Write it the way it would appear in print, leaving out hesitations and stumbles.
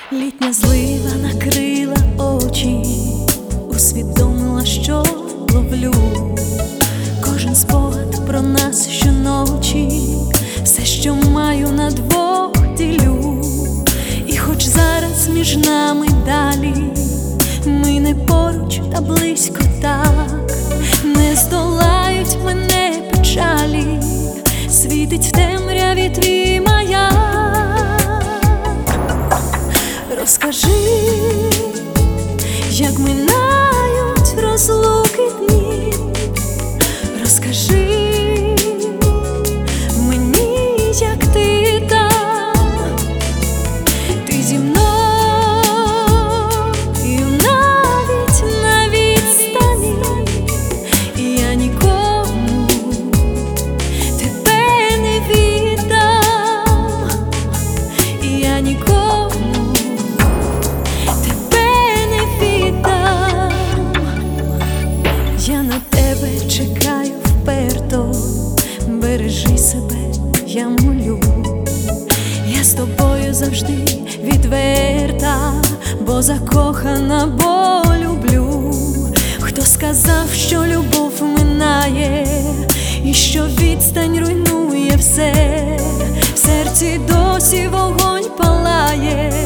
Літня злива накрила очі, усвідомила, що ловлю кожен спогад про нас щоночі, все, що маю, на двох ділю. І хоч зараз між нами далі, ми не поруч, та близько так, не здолають мене печалі, світить в темряві твій маяк. Розкажи, як минають розлуки дні, розкажи мені, як ти там, ти зі мною навіть на відстані, і я нікому тебе не віддам, і я нікому я на тебе чекаю вперто, бережи себе, я молю. Я з тобою завжди відверта, бо закохана, бо люблю. Хто сказав, що любов минає, і що відстань руйнує все, в серці досі вогонь палає,